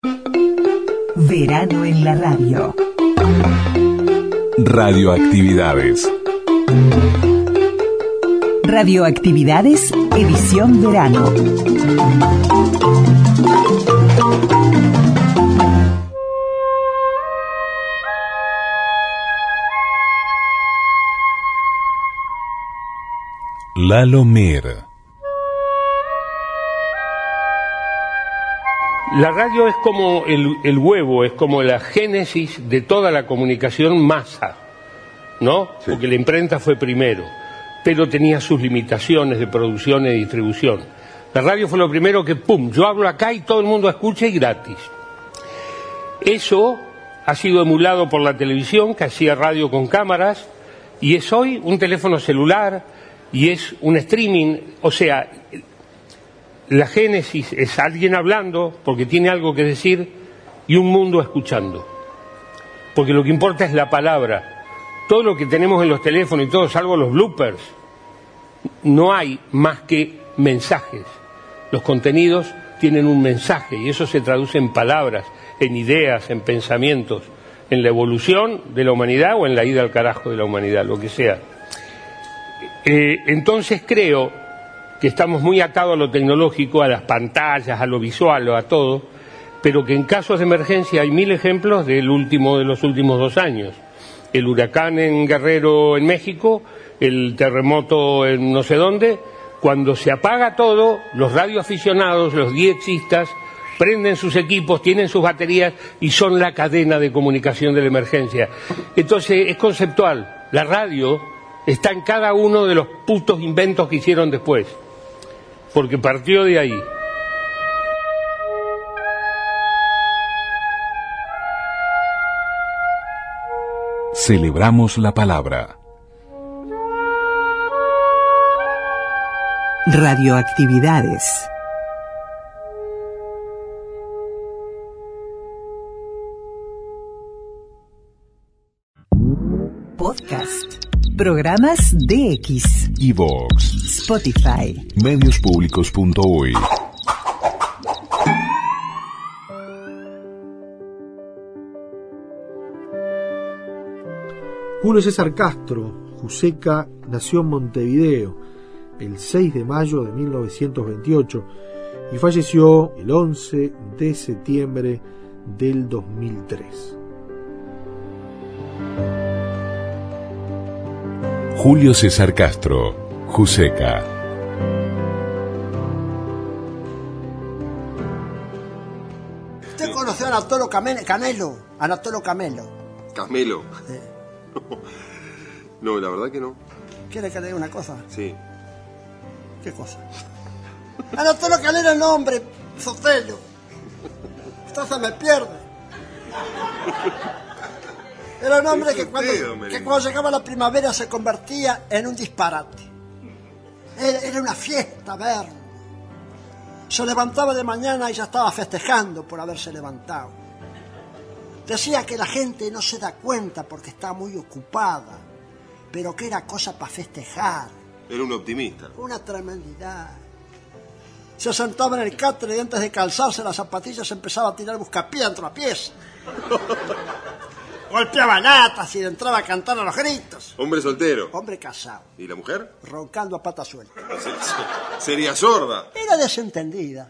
Verano en la radio. Radioactividades. Radioactividades, edición verano. Lalo Mir. La radio es como el huevo, es como la génesis de toda la comunicación masa, ¿no? Sí. Porque la imprenta fue primero, pero tenía sus limitaciones de producción y distribución. La radio fue lo primero que, ¡pum!, yo hablo acá y todo el mundo escucha y gratis. Eso ha sido emulado por la televisión, que hacía radio con cámaras, y es hoy un teléfono celular, y es un streaming, o sea, la génesis es alguien hablando porque tiene algo que decir y un mundo escuchando. Porque lo que importa es la palabra. Todo lo que tenemos en los teléfonos y todo, salvo los bloopers, no hay más que mensajes. Los contenidos tienen un mensaje y eso se traduce en palabras, en ideas, en pensamientos, en la evolución de la humanidad o en la ida al carajo de la humanidad, lo que sea. Entonces creo que estamos muy atados a lo tecnológico, a las pantallas, a lo visual, a todo, pero que en casos de emergencia hay 1000 ejemplos de los últimos 2 años. El huracán en Guerrero, en México, el terremoto en no sé dónde. Cuando se apaga todo, los radioaficionados, los diexistas, prenden sus equipos, tienen sus baterías y son la cadena de comunicación de la emergencia. Entonces es conceptual. La radio está en cada uno de los putos inventos que hicieron después, porque partió de ahí. Celebramos la palabra. Radioactividades. Podcast. Programas DX. iVoox. Spotify. Mediospublicos.uy. Julio César Castro Juseca nació en Montevideo el 6 de mayo de 1928 y falleció el 11 de septiembre del 2003. Julio César Castro Juseca. ¿Usted conoció a Anatolo Camelo? Anatolo Camelo. ¿Camelo? No, la verdad que no. ¿Quiere que le diga una cosa? Sí. ¿Qué cosa? Anatolo Camelo era el nombre, Sotelo. Usted se me pierde. Era un hombre que cuando llegaba la primavera se convertía en un disparate. Era una fiesta verlo. Se levantaba de mañana y ya estaba festejando por haberse levantado. Decía que la gente no se da cuenta porque está muy ocupada, pero que era cosa para festejar. Era un optimista. Una tremendidad. Se sentaba en el catre y antes de calzarse las zapatillas empezaba a tirar buscapié dentro de la pieza. Golpeaba latas y entraba a cantar a los gritos. Hombre soltero. Hombre casado. ¿Y la mujer? Roncando a pata suelta. Sería sorda. Era desentendida.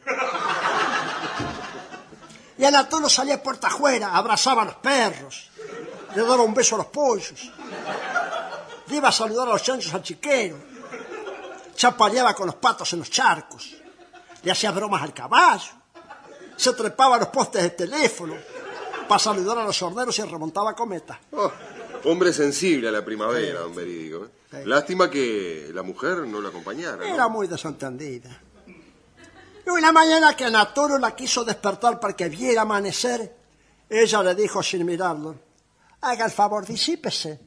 Y Anatolo salía puerta afuera, abrazaba a los perros, le daba un beso a los pollos, le iba a saludar a los chanchos al chiquero, chapaleaba con los patos en los charcos, le hacía bromas al caballo, se trepaba a los postes de teléfono para saludar a los sorderos y remontaba cometas. Oh, hombre sensible a la primavera, don Verídico. Sí. Lástima que la mujer no lo acompañara, ¿no? Era muy desentendida. Y una mañana que Anatolo la quiso despertar para que viera amanecer, ella le dijo sin mirarlo: haga el favor, disípese.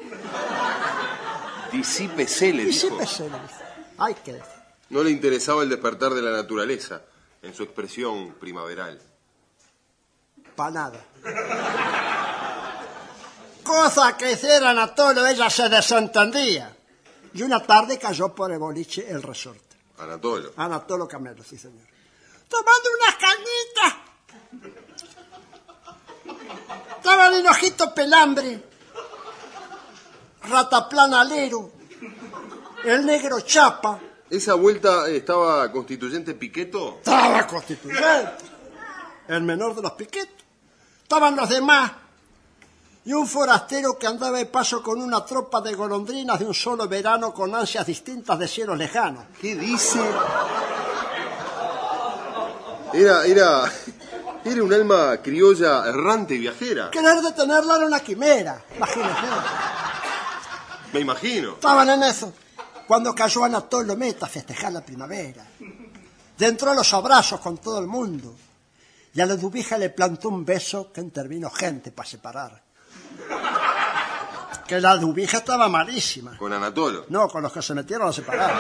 Disípese, le dijo. Disípese, le dijo. Ay, qué. No le interesaba el despertar de la naturaleza, en su expresión primaveral. Para nada. Cosa que hiciera Anatolo, ella se desentendía. Y una tarde cayó por el boliche El Resorte. Anatolo. Anatolo Camelo, sí señor. Tomando unas cañitas. el Hinojito Pelambre, Rataplan Alero, el Negro Chapa. ¿Esa vuelta estaba Constituyente Piqueto? Estaba Constituyente, el menor de los Piquetos. Estaban los demás. Y un forastero que andaba de paso con una tropa de golondrinas de un solo verano con ansias distintas de cielos lejanos. ¿Qué dice? Era un alma criolla errante y viajera. Querer detenerla era una quimera, imagínate. Me imagino. Estaban en eso, cuando cayó Anatolio Meta a festejar la primavera. Entró a los abrazos con todo el mundo. Y a la Dubija le plantó un beso que intervino gente para separar. Que la Dubija estaba malísima. ¿Con Anatolo? No, con los que se metieron a separar.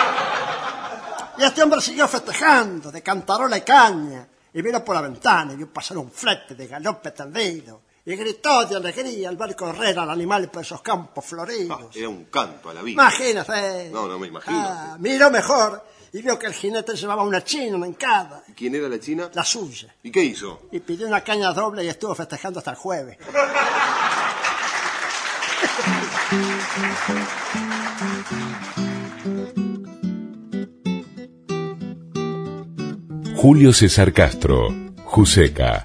Y este hombre siguió festejando, de cantarola y caña. Y vino por la ventana y vio pasar un flete de galope tendido. Y gritó de alegría al ver correr al animal por esos campos floridos. Era un canto a la vida. Imagínate. No me imagino. Miró mejor y vio que el jinete llevaba una china, una encada. ¿Y quién era la china? La suya. ¿Y qué hizo? Y pidió una caña doble y estuvo festejando hasta el jueves. Julio César Castro, Juseca.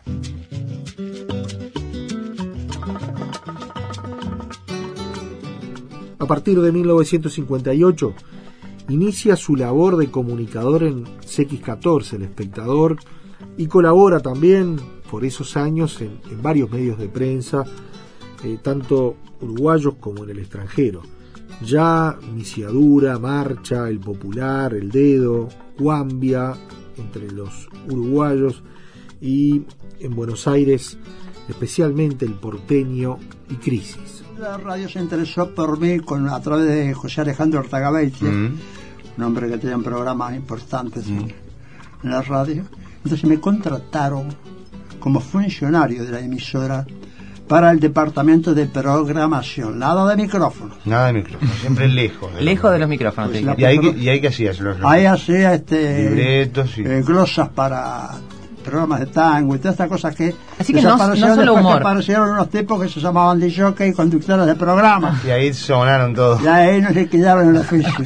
A partir de 1958 inicia su labor de comunicador en CX14, El Espectador, y colabora también por esos años en varios medios de prensa, tanto uruguayos como en el extranjero. Ya Misiadura, Marcha, El Popular, El Dedo, Cuambia, entre los uruguayos, y en Buenos Aires especialmente El Porteño y Crisis. La radio se interesó por mí a través de José Alejandro Ortagabeitia, un hombre que tenía programas importantes en la radio. Entonces me contrataron como funcionario de la emisora para el departamento de programación. Nada de micrófono. Nada de micrófono, siempre lejos. Lejos de los micrófonos. Pues ¿Y ahí qué hacías? Ahí hacía libretos y glosas para programas de tango y todas estas cosas que así que no solo humor. Que aparecieron unos tipos que se llamaban DJ y conductores de programas. Y ahí sonaron todos. Y ahí nos liquidaron el oficio.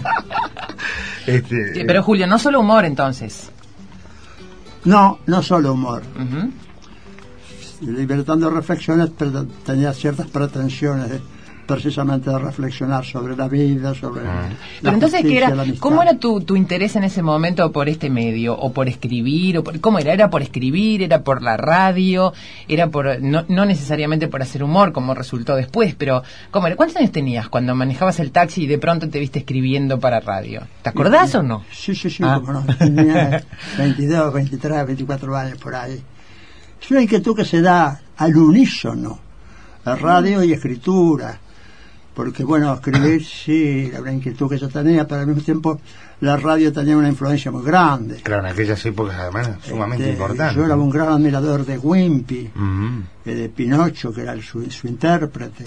Pero Julio, no solo humor entonces. No solo humor. Libertando reflexiones, pero tenía ciertas pretensiones precisamente de reflexionar sobre la vida, sobre pero entonces, ¿qué era? ¿Cómo era tu interés en ese momento por este medio? ¿O por escribir? ¿Cómo era? ¿Era por escribir? ¿Era por la radio? ¿Era por no necesariamente por hacer humor, como resultó después? Pero, ¿cómo era? ¿Cuántos años tenías cuando manejabas el taxi y de pronto te viste escribiendo para radio? ¿Te acordás o no? Sí, como no. Tenía 22, 23, 24 años por ahí. Es una inquietud que se da al unísono, la radio y escritura, porque bueno, escribir sí, era una inquietud que yo tenía, pero al mismo tiempo la radio tenía una influencia muy grande. Claro, en aquellas épocas además sumamente importante. Yo era un gran admirador de Wimpy, de Pinocho, que era su intérprete.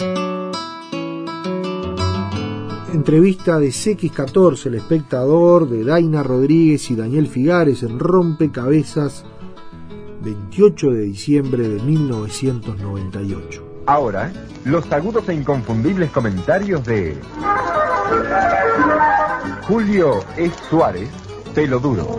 Entrevista de CX14, El Espectador, de Daina Rodríguez y Daniel Figares en Rompecabezas, 28 de diciembre de 1998. Ahora, los agudos e inconfundibles comentarios de Julio E. Suárez, Pelo Duro.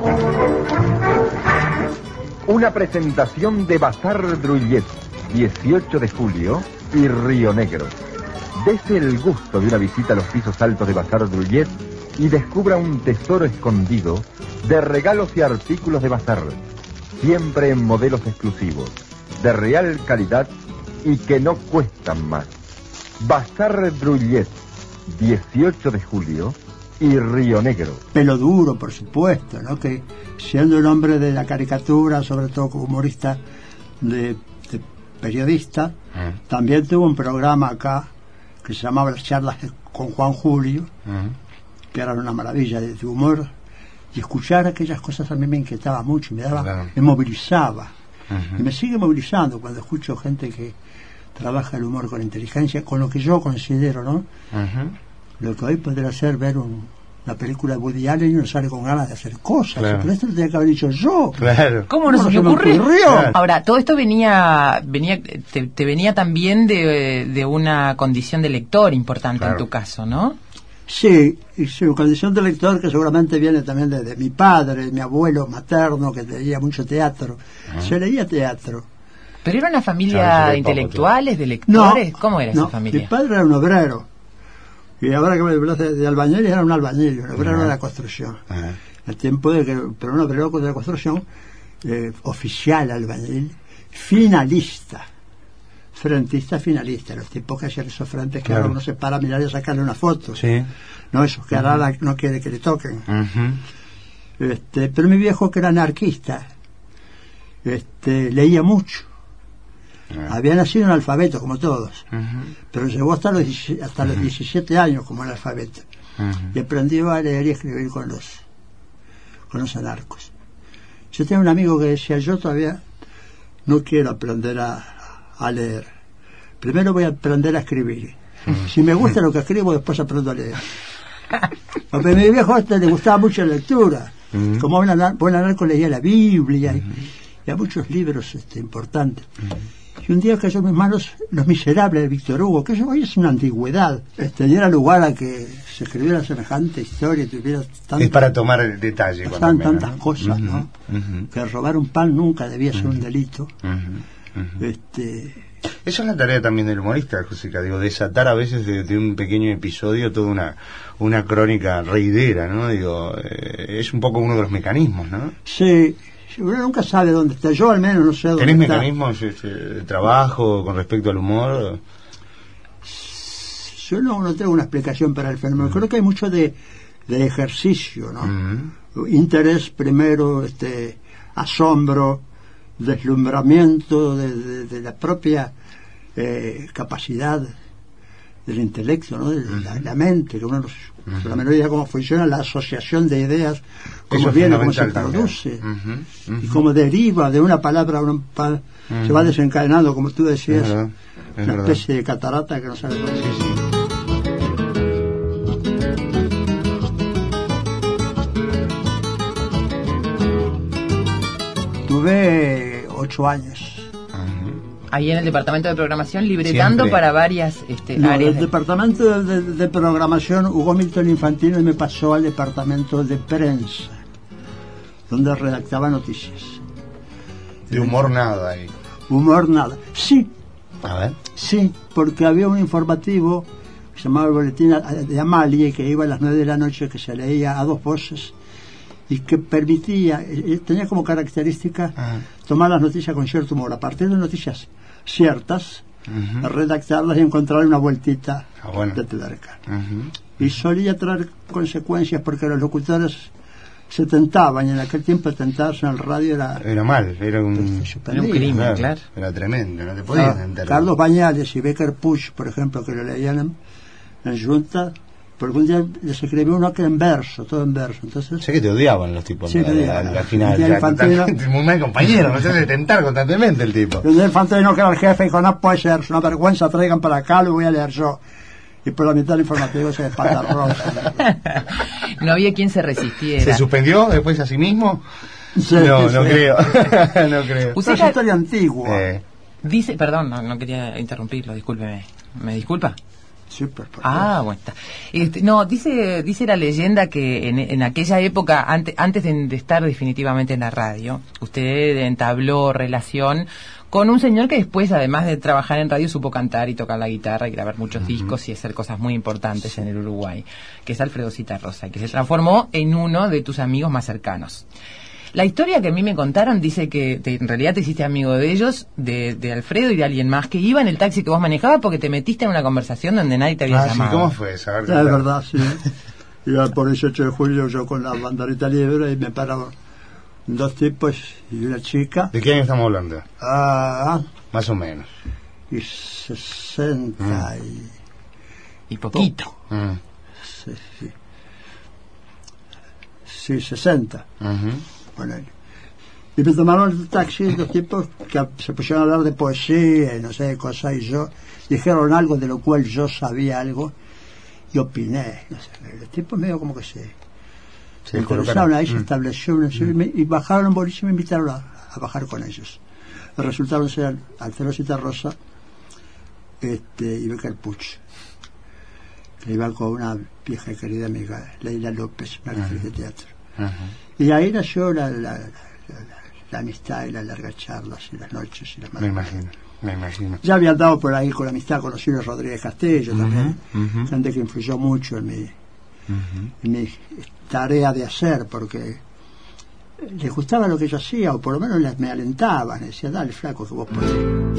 Una presentación de Bazar Druyet, 18 de julio y Río Negro. Dese el gusto de una visita a los pisos altos de Bazar Druyet y descubra un tesoro escondido de regalos y artículos de bazar, siempre en modelos exclusivos, de real calidad y que no cuestan más. Bazar Druyet, 18 de julio y Río Negro. Pelo Duro, por supuesto, ¿no? Que siendo un hombre de la caricatura, sobre todo como humorista, de periodista, también tuvo un programa acá que se llamaba Las Charlas con Juan Julio, que eran una maravilla de humor. Y escuchar aquellas cosas a mí me inquietaba mucho, me movilizaba. Y me sigue movilizando cuando escucho gente que trabaja el humor con inteligencia, con lo que yo considero, ¿no? Lo que hoy podría ser ver un una película de Woody Allen y uno sale con ganas de hacer cosas. Claro. Pero esto lo tenía que haber dicho yo. Claro. ¿Cómo no se me ocurrió? Claro. Ahora, todo esto te venía también de una condición de lector importante, Claro. en tu caso, ¿no? Sí, y su condición de lector que seguramente viene también de mi padre, de mi abuelo materno, que leía mucho teatro. Se leía teatro. ¿Pero era una Claro, familia se de ve intelectuales, de lectores? ¿Cómo era esa familia? Mi padre era un obrero. Y ahora que me hablas de albañil, era un albañil, un obrero de la construcción. El tiempo de que, pero un obrero de la construcción, oficial albañil, finalista. Frentista finalista, los tipos que hacían esos frentes que Claro. ahora uno se para a mirar y a sacarle una foto. Sí. No, esos que ahora no quiere que le toquen. Pero mi viejo, que era anarquista, leía mucho. Había nacido en alfabeto, como todos, pero llegó hasta los 17 años como analfabeto. Y aprendió a leer y escribir con los anarcos. Yo tenía un amigo que decía, yo todavía no quiero aprender a leer. Primero voy a aprender a escribir. Si me gusta lo que escribo, después aprendo a leer. Porque a mi viejo le gustaba mucho la lectura. Como buen anarco leía la Biblia y a muchos libros importantes. Y un día cayó en mis manos Los Miserables de Víctor Hugo, que eso hoy es una antigüedad. Diera lugar a que se escribiera semejante historia, tuviera Es para tomar el detalle. tantas cosas, ¿no? Que robar un pan nunca debía ser un delito. Eso es la tarea también del humorista, Joseca, digo, desatar a veces de un pequeño episodio toda una crónica reidera, ¿no? Digo, es un poco uno de los mecanismos, ¿no? Sí, uno nunca sabe dónde está. Yo al menos no sé dónde ¿Tenés está. mecanismos de trabajo con respecto al humor? Yo no tengo una explicación para el fenómeno. Creo que hay mucho de ejercicio, ¿no? Interés primero, asombro, deslumbramiento de la propia capacidad del intelecto, ¿no? De la mente, que uno la menor idea cómo funciona la asociación de ideas, cómo viene, cómo se produce, y cómo deriva de una palabra a se va desencadenando, como tú decías, una especie de catarata que no sabe dónde. Tuve 8 años. Ahí en el departamento de programación, libretando para varias áreas. El departamento de programación, Hugo Milton Infantino, me pasó al departamento de prensa, donde redactaba noticias. De humor nada ahí. Humor nada. Sí. A ver. Sí, porque había un informativo que se llamaba el Boletín de Amalie, que iba a las 9 de la noche, que se leía a 2 voces y que permitía, tenía como característica tomar las noticias con cierto humor, a partir de noticias ciertas, redactarlas y encontrar una vueltita de tuerca. Y solía traer consecuencias porque los locutores se tentaban, y en aquel tiempo tentarse en el radio era mal, era un crimen, claro. Era tremendo, no te podías tentar. Carlos Bañales y Becker Puig, por ejemplo, que lo leían en Junta, porque un día les escribió uno que en verso, todo en verso. Entonces, sé que te odiaban los tipos, sí, al final. Muy mal compañero, no sé de tentar constantemente el tipo. El Infantino, que era el jefe, dijo, no puede ser, es una vergüenza, traigan para acá, lo voy a leer yo. Y por la mitad del informativo se despatarró. No había quien se resistiera. ¿Se suspendió después a sí mismo? Sí, no sí. Creo. No creo. Es una historia antigua. Dice, perdón, no quería interrumpirlo, discúlpeme. ¿Me disculpa? Sí, por bueno, está. No, dice la leyenda que en aquella época, antes de estar definitivamente en la radio, usted entabló relación con un señor que después, además de trabajar en radio, supo cantar y tocar la guitarra y grabar muchos discos y hacer cosas muy importantes en el Uruguay, que es Alfredo Citarrosa, que se transformó en uno de tus amigos más cercanos. La historia que a mí me contaron dice que en realidad te hiciste amigo de ellos, de Alfredo y de alguien más, que iba en el taxi que vos manejabas porque te metiste en una conversación donde nadie te había llamado. Sí, ¿cómo fue eso? Es verdad, sí. Iba por el 18 de julio yo con la banderita libre y me pararon 2 tipos y una chica. ¿De qué año estamos hablando? Más o menos. Y 60 y poquito. Sí, 60. Bueno, y me tomaron el taxi 2 tipos que se pusieron a hablar de poesía y no sé de cosas, y dijeron algo de lo cual yo sabía algo, y opiné. No sé, el tipo medio como que se interesaron, ahí se estableció una serie, y bajaron un boliche y me invitaron a bajar con ellos. Resultaron ser Alfredo Citarrosa y Becker Puch, que iba con una vieja y querida amiga, Leila López, una actriz de teatro. Y ahí nació la amistad y las largas charlas y las noches y las madrugadas. Me imagino. Ya había andado por ahí con la amistad con Osiris Rodríguez Castillo también, gente que influyó mucho en mi tarea de hacer, porque les gustaba lo que yo hacía, o por lo menos me alentaban, decía, dale flaco que vos podés.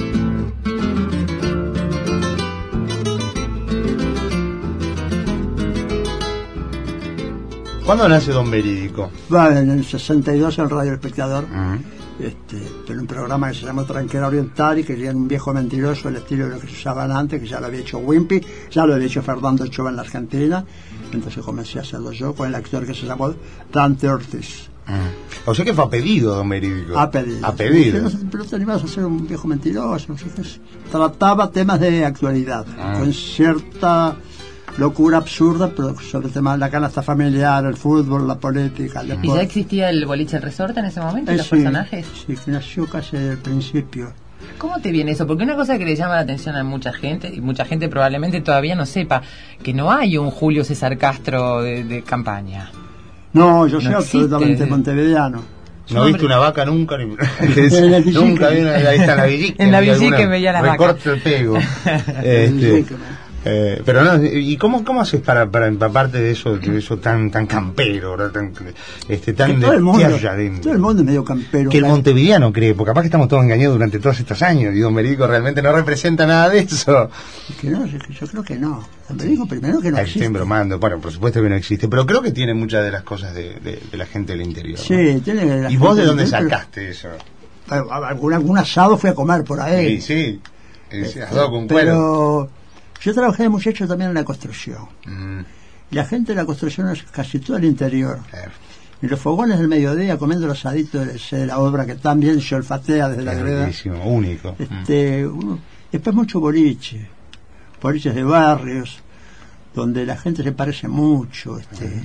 ¿Cuándo nace Don Verídico? En el 62 en Radio El Espectador, en un programa que se llama Tranquera Oriental, y que era un viejo mentiroso, el estilo de lo que se usaban antes, que ya lo había hecho Wimpy, ya lo había hecho Fernando Ochoa en la Argentina. Entonces comencé a hacerlo yo con el actor que se llamó Dante Ortiz. O sea que fue a pedido, Don Verídico. A pedido. Pero te animabas a ser un viejo mentiroso. Entonces, trataba temas de actualidad, con cierta locura absurda, pero sobre el tema de la canasta familiar, el fútbol, la política, el deporte. ¿Y ya existía el boliche El Resorte en ese momento, los personajes? Sí, que nació casi desde el principio. ¿Cómo te viene eso? Porque una cosa que le llama la atención a mucha gente, y mucha gente probablemente todavía no sepa, que no hay un Julio César Castro de campaña. No, yo soy absolutamente montevideano. No viste una vaca nunca, nunca vi ahí está la villica. En la villica veía la vaca. Recorte el pego. Pero no, ¿y cómo haces para empaparte de eso tan campero, ¿verdad? tan todo el mundo es medio campero. Que el montevideano cree, porque capaz que estamos todos engañados durante todos estos años, y Don Verídico realmente no representa nada de eso. Que no, yo creo que no. Don Verídico primero que no existe. Estoy bromando, bueno, por supuesto que no existe, pero creo que tiene muchas de las cosas de la gente del interior, ¿no? Sí, tiene. ¿Y vos de dónde sacaste eso? Algún asado fui a comer por ahí. Sí. Asado con cuero. Pero yo trabajé de muchacho también en la construcción. Y la gente de la construcción es casi todo el interior. Y los fogones del mediodía comiendo los asaditos de la obra que también se olfatea desde la vereda. Único. Después mucho boliches de barrios, donde la gente se parece mucho.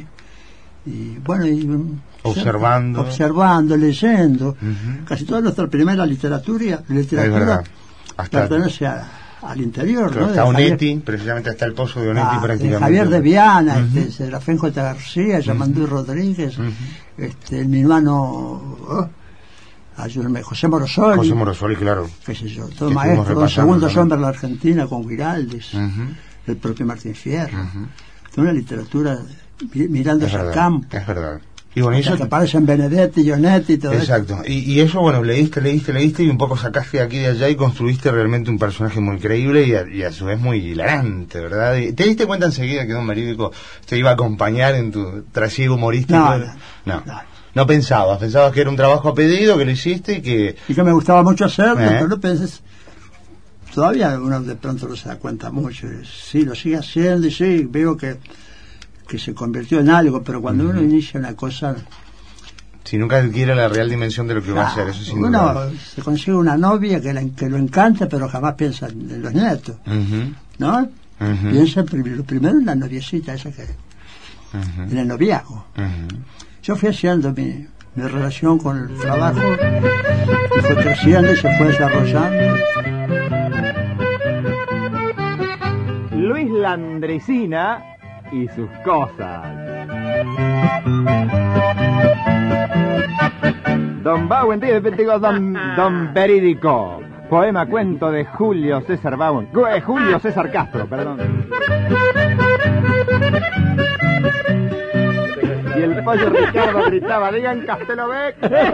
Y bueno, observando, leyendo. Casi toda nuestra primera literatura pertenece al interior, claro, ¿no? Está Onetti, precisamente está el pozo de Onetti prácticamente. Javier de Viana, Serafín J. García, Yamandú Rodríguez, el minuano, ayúdame, José Morosoli, claro. Qué sé yo, todo maestro, un segundo hombre en la Argentina con Guiraldes, el propio Martín Fierro. Toda una literatura mirando hacia el campo. Es verdad. Y bueno, eso que aparecen Benedetti, Gionetti y todo eso. Exacto. Y eso, bueno, leíste y un poco sacaste de aquí y de allá y construiste realmente un personaje muy creíble y a su vez muy hilarante, ¿verdad? ¿Te diste cuenta enseguida que Don Verídico te iba a acompañar en tu trasiego humorístico? No pensabas que era un trabajo a pedido, que lo hiciste y que me gustaba mucho hacerlo, pero no pensé. Todavía uno de pronto no se da cuenta mucho. Sí, lo sigue haciendo y sí, veo que se convirtió en algo, pero cuando uno inicia una cosa, si nunca adquiere la real dimensión de lo que va a hacer, eso sin uno duda. Se consigue una novia que lo encanta, pero jamás piensa en los nietos, ¿no? Piensa primero en la noviecita esa en el noviazgo. Yo fui haciendo mi relación con el trabajo y fue creciendo y se fue desarrollando. Luis Landresina y sus cosas. Don Bauen, Don Verídico. Poema cuento de Julio César Bauen. Julio César Castro, perdón. Y el pollo Ricardo gritaba, digan Castelobec.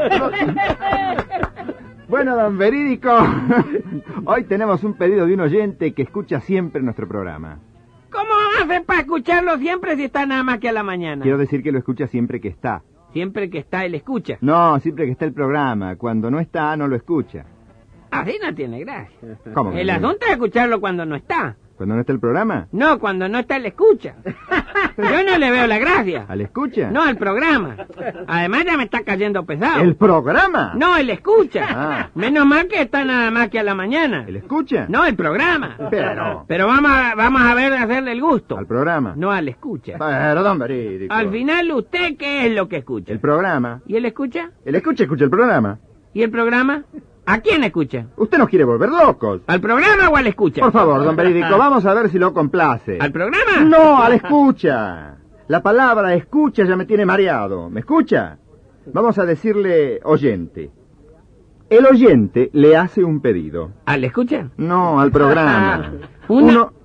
Bueno, Don Verídico, hoy tenemos un pedido de un oyente que escucha siempre nuestro programa. ¿Cómo hace para escucharlo siempre si está nada más que a la mañana? Quiero decir que lo escucha siempre que está. ¿Siempre que está él escucha? No, siempre que está el programa. Cuando no está, no lo escucha. Así no tiene gracia. ¿Cómo? El asunto es escucharlo cuando no está. ¿Cuando no está el programa? No, cuando no está él escucha. Yo no le veo la gracia. ¿Al escucha? No, al programa. Además ya me está cayendo pesado. ¿El programa? No, el escucha. Ah. Menos mal que está nada más que a la mañana. ¿El escucha? No, el programa. Pero vamos a ver de hacerle el gusto. ¿Al programa? No, al escucha. Pero, don Verídico. Al final, ¿usted qué es lo que escucha? El programa. ¿Y él escucha? El escucha el programa. ¿Y el programa? ¿A quién escucha? Usted nos quiere volver locos. ¿Al programa o al escucha? Por favor, don Verídico, vamos a ver si lo complace. ¿Al programa? No, al escucha. La palabra escucha ya me tiene mareado. ¿Me escucha? Vamos a decirle oyente. El oyente le hace un pedido. ¿Al escucha? No, al programa. Uno...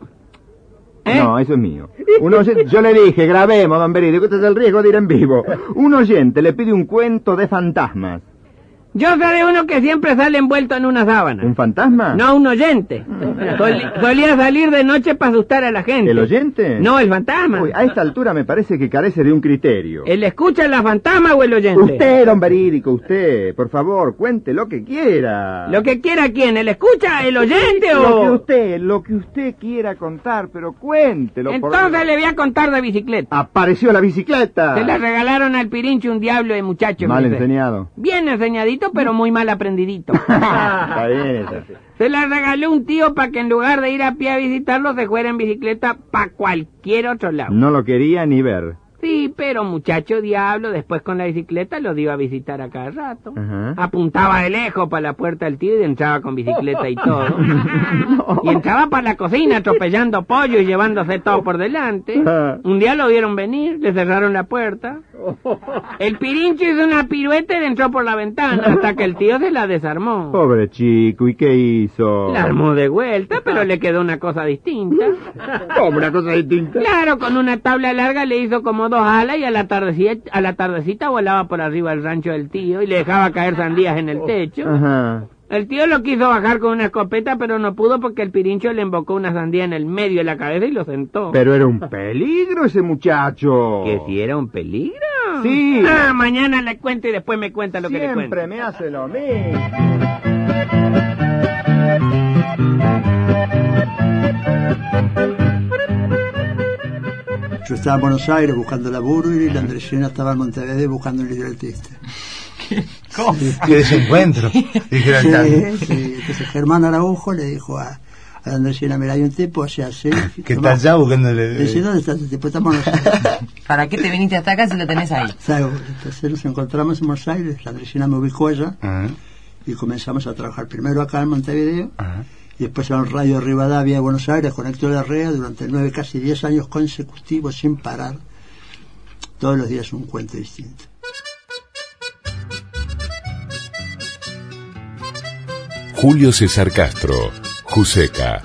No, eso es mío. Un oyente, yo le dije, grabemos, don Verídico, este es el riesgo de ir en vivo. Un oyente le pide un cuento de fantasmas. Yo sé de uno que siempre sale envuelto en una sábana. ¿Un fantasma? No, un oyente. Solía salir de noche para asustar a la gente. ¿El oyente? No, el fantasma. Uy, a esta altura me parece que carece de un criterio. ¿El escucha la fantasma o el oyente? Usted, don Verídico, usted. Por favor, cuente lo que quiera. ¿Lo que quiera quién? ¿El escucha, el oyente o...? Lo que usted quiera contar, pero cuéntelo. Entonces le voy a contar de bicicleta. Apareció la bicicleta. Se la regalaron al Pirincho, un diablo de muchacho. Mal enseñado. Bien enseñadito, pero muy mal aprendidito. Está bien eso. Se la regaló un tío para que en lugar de ir a pie a visitarlo, se fuera en bicicleta para cualquier otro lado. No lo quería ni ver. Sí, pero muchacho diablo, después con la bicicleta lo dio a visitar a cada rato. Ajá. Apuntaba de lejos para la puerta del tío y entraba con bicicleta y todo. No. Y entraba para la cocina atropellando pollo y llevándose todo por delante. Un día lo vieron venir, le cerraron la puerta. El Pirincho hizo una pirueta y entró por la ventana hasta que el tío se la desarmó. Pobre chico, ¿y qué hizo? La armó de vuelta, pero le quedó una cosa distinta. ¿Cómo una cosa distinta? Claro, con una tabla larga le hizo como 2 alas y a la tardecita volaba por arriba del rancho del tío y le dejaba caer sandías en el techo. Ajá. El tío lo quiso bajar con una escopeta, pero no pudo porque el Pirincho le embocó una sandía en el medio de la cabeza y lo sentó. Pero era un peligro ese muchacho. ¿Que si era un peligro? Sí. Mañana le cuento y después me cuenta lo que le cuento. Siempre me hace lo mismo. Yo estaba en Buenos Aires buscando laburo y la Andresina estaba en Montevideo buscando un libretista. ¿Cómo? ¿Qué desencuentro? Sí. Entonces Germán Araujo le dijo a la Andresina, mira, hay un tipo así, que está allá buscándole... Dice, ¿dónde está ese tipo? Está en Buenos Aires. ¿Para qué te viniste hasta acá si lo tenés ahí? Entonces nos encontramos en Buenos Aires, la Andresina me ubicó allá y comenzamos a trabajar primero acá en Montevideo. Y después en Radio Rivadavia de Buenos Aires, con Héctor Herrera, durante 9, casi 10 años consecutivos, sin parar. Todos los días un cuento distinto. Julio César Castro, Juseca.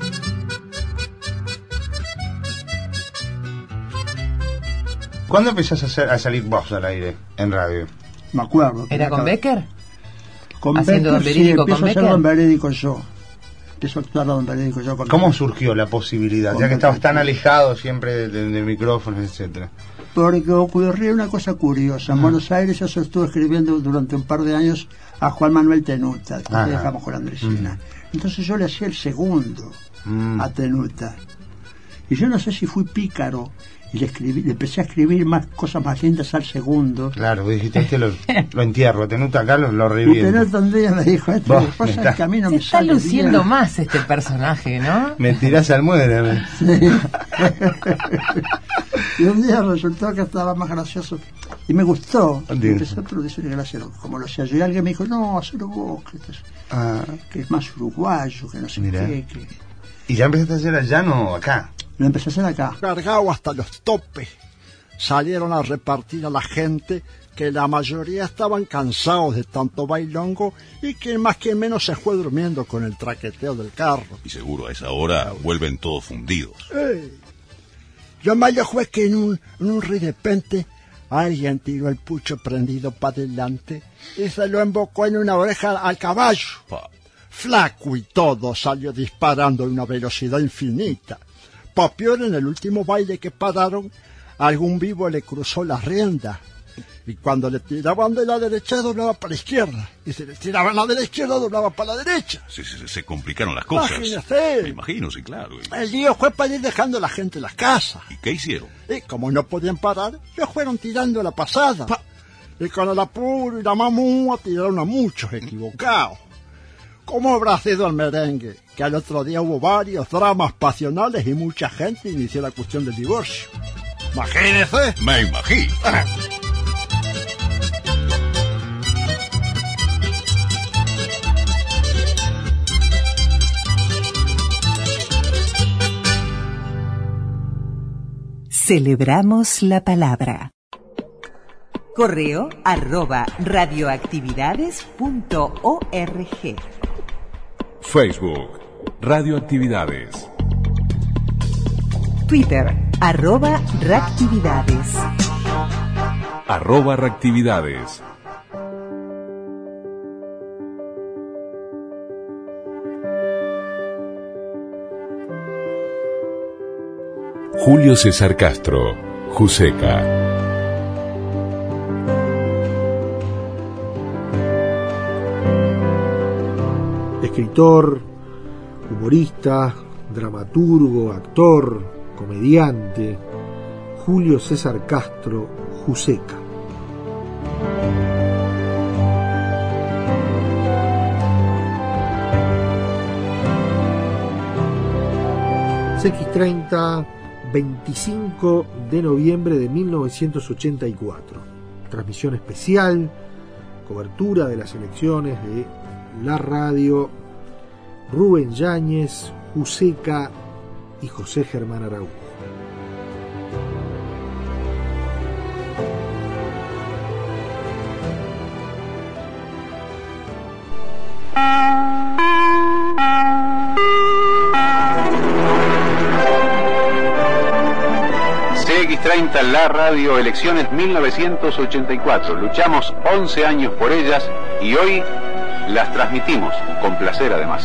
¿Cuándo empezás a salir vos al aire en radio? Me acuerdo. ¿Era con Becker? Con ¿Haciendo Becker, Don Verídico sí, con empiezo a Becker? ser Don Verídico yo. Empiezo a actuar Don Verídico yo. ¿Cómo surgió la posibilidad? Ya que estabas tan alejado siempre de micrófonos, etcétera. Porque ocurrió una cosa curiosa. En Buenos Aires yo estuve escribiendo durante un par de años a Juan Manuel Tenuta, que dejamos con Andresina. Entonces yo le hacía el segundo a Tenuta. Y yo no sé si fui pícaro y le empecé a escribir más cosas más lindas al segundo. Claro, vos dijiste, este lo entierro, Tenuta acá lo Y reviento. Tenuta un día me dijo, cosa que a mí no me está sale luciendo bien. más este personaje, ¿no? Me tirás almohada. Sí. Y un día resultó que estaba más gracioso y me gustó. Empezó a producir gracia como lo hacía yo. Y alguien me dijo, no, hazlo vos, que es más uruguayo, que no sé qué. ¿Y ya empezaste a hacer allá o acá? Lo empecé a hacer acá. Cargado hasta los topes. Salieron a repartir a la gente, que la mayoría estaban cansados de tanto bailongo y quien más quien menos se fue durmiendo con el traqueteo del carro. Y seguro a esa hora vuelven todos fundidos. Yo me fue que en un repente alguien tiró el pucho prendido para adelante y se lo embocó en una oreja al caballo. Flaco y todo salió disparando a una velocidad infinita. Pa' peor, en el último baile que pararon, algún vivo le cruzó la rienda Y cuando le tiraban de la derecha, doblaba para la izquierda. Y si le tiraban la de la izquierda, doblaba para la derecha. Se complicaron las cosas. Imagínese. Me imagino, sí, claro. El lío fue para ir dejando a la gente en las casas. ¿Y qué hicieron? Y como no podían parar, ellos fueron tirando la pasada. Y con el apuro y la mamúa tiraron a muchos equivocados. ¿Cómo habrá sido el merengue? Que al otro día hubo varios dramas pasionales y mucha gente inició la cuestión del divorcio. Imagínese. Me imagino. Celebramos la palabra. Correo @radioactividades.org. Facebook, Radioactividades. Twitter, @reactividades. @reactividades. Julio César Castro, Juseca. Escritor, humorista, dramaturgo, actor, comediante, Julio César Castro, Juseca. CX30, 25 de noviembre de 1984. Transmisión especial, cobertura de las elecciones de la radio, Rubén Yáñez, Juseca y José Germán Araújo. CX30, la radio, elecciones 1984. Luchamos 11 años por ellas y hoy las transmitimos, con placer además.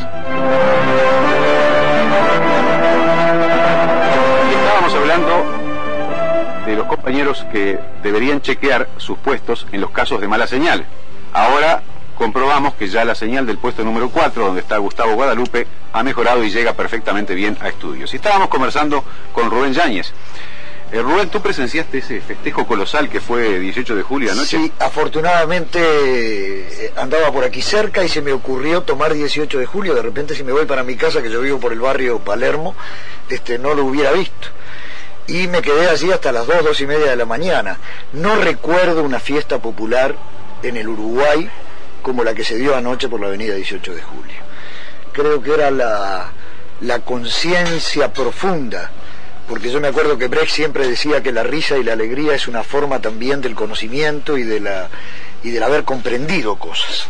Y estábamos hablando de los compañeros que deberían chequear sus puestos en los casos de mala señal. Ahora comprobamos que ya la señal del puesto número 4, donde está Gustavo Guadalupe, ha mejorado y llega perfectamente bien a estudios. Y estábamos conversando con Rubén Yáñez. Rubén, ¿tú presenciaste ese festejo colosal que fue 18 de julio anoche? Sí, afortunadamente andaba por aquí cerca y se me ocurrió tomar 18 de julio. De repente, si me voy para mi casa, que yo vivo por el barrio Palermo, no lo hubiera visto. Y me quedé allí hasta las 2:30 de la mañana. No recuerdo una fiesta popular en el Uruguay como la que se dio anoche por la avenida 18 de julio. Creo que era la conciencia profunda, porque yo me acuerdo que Brecht siempre decía que la risa y la alegría es una forma también del conocimiento y del haber comprendido cosas.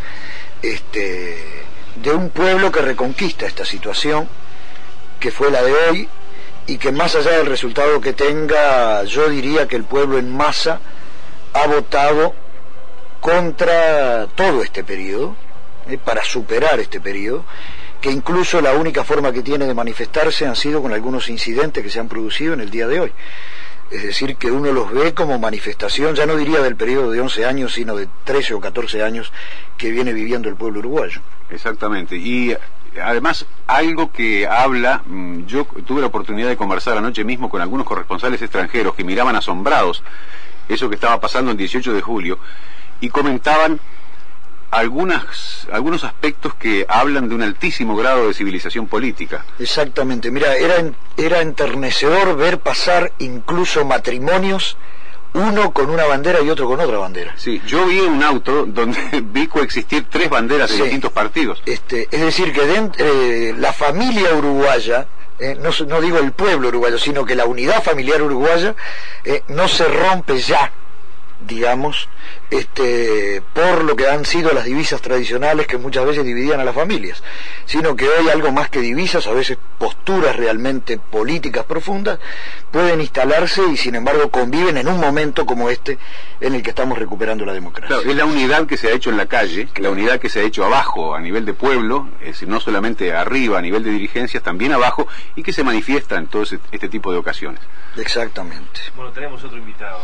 De un pueblo que reconquista esta situación, que fue la de hoy, y que más allá del resultado que tenga, yo diría que el pueblo en masa ha votado contra todo este periodo, para superar este periodo, que incluso la única forma que tiene de manifestarse han sido con algunos incidentes que se han producido en el día de hoy. Es decir, que uno los ve como manifestación, ya no diría del periodo de 11 años, sino de 13 o 14 años que viene viviendo el pueblo uruguayo. Exactamente, y además algo que habla, yo tuve la oportunidad de conversar anoche mismo con algunos corresponsales extranjeros que miraban asombrados eso que estaba pasando el 18 de julio, y comentaban algunos aspectos que hablan de un altísimo grado de civilización política. Exactamente, mira, era enternecedor ver pasar incluso matrimonios, uno con una bandera y otro con otra bandera. Sí, yo vi un auto donde vi coexistir 3 banderas de distintos partidos. Es decir, que la familia uruguaya, no digo el pueblo uruguayo, sino que la unidad familiar uruguaya no se rompe ya, digamos, por lo que han sido las divisas tradicionales que muchas veces dividían a las familias, sino que hoy algo más que divisas, a veces posturas realmente políticas profundas, pueden instalarse y sin embargo conviven en un momento como este en el que estamos recuperando la democracia. Claro, es la unidad que se ha hecho en la calle, la unidad que se ha hecho abajo a nivel de pueblo, es decir, no solamente arriba a nivel de dirigencias, también abajo, y que se manifiesta en todo este tipo de ocasiones. Exactamente. Bueno, tenemos otro invitado.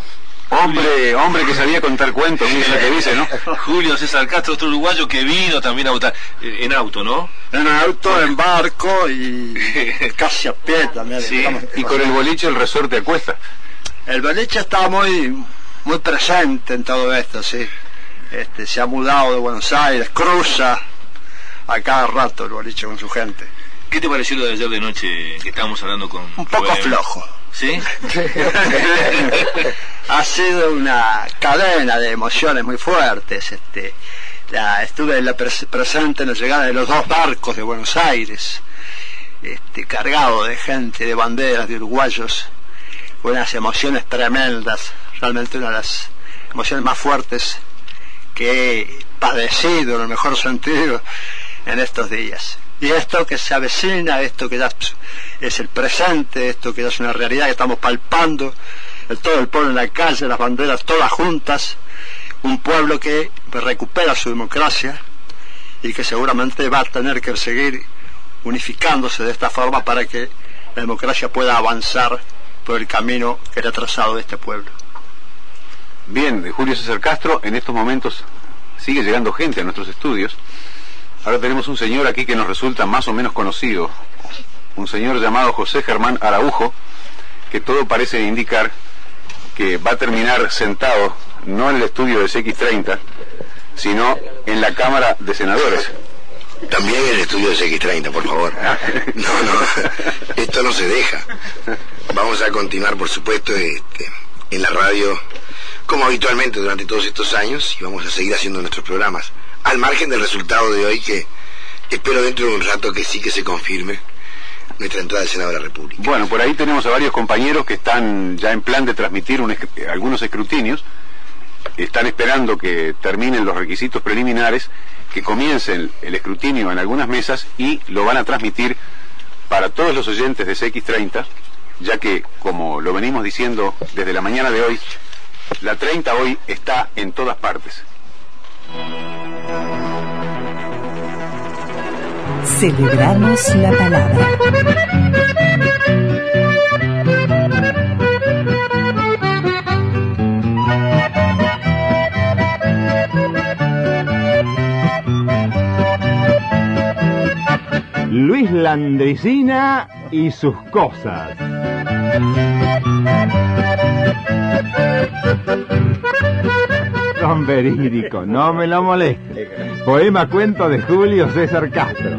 Hombre que sabía contar cuentos, mira lo que dice, ¿no? Julio César Castro, otro uruguayo que vino también a votar en auto, ¿no? En auto, en barco y casi a pie también. Sí, y con el boliche el resorte a cuesta. El boliche estaba muy presente en todo esto, sí. Se ha mudado de Buenos Aires, cruza a cada rato el boliche con su gente. ¿Qué te pareció lo de ayer de noche que estábamos hablando con... Un poco flojo. ¿Sí? Ha sido una cadena de emociones muy fuertes. Estuve presente en la llegada de los 2 barcos de Buenos Aires, cargado de gente, de banderas, de uruguayos, con unas emociones tremendas, realmente una de las emociones más fuertes que he padecido, en el mejor sentido, en estos días. Y esto que se avecina, esto que ya es el presente, esto que ya es una realidad que estamos palpando, todo el pueblo en la calle, las banderas todas juntas, un pueblo que recupera su democracia y que seguramente va a tener que seguir unificándose de esta forma para que la democracia pueda avanzar por el camino que le ha trazado este pueblo. Bien, de Julio César Castro, en estos momentos sigue llegando gente a nuestros estudios. Ahora tenemos un señor aquí que nos resulta más o menos conocido, un señor llamado José Germán Araujo, que todo parece indicar que va a terminar sentado no en el estudio de CX30, sino en la Cámara de Senadores. También en el estudio de CX30, por favor. No, esto no se deja. Vamos a continuar, por supuesto, en la radio, como habitualmente durante todos estos años, y vamos a seguir haciendo nuestros programas, al margen del resultado de hoy, que espero dentro de un rato que sí que se confirme nuestra entrada al Senado de la República. Bueno, por ahí tenemos a varios compañeros que están ya en plan de transmitir algunos escrutinios. Están esperando que terminen los requisitos preliminares, que comiencen el escrutinio en algunas mesas y lo van a transmitir para todos los oyentes de CX30, ya que, como lo venimos diciendo desde la mañana de hoy, la 30 hoy está en todas partes. Celebramos la palabra. Luis Landricina y sus cosas. Don Verídico, no me lo moleste. Poema cuento de Julio César Castro.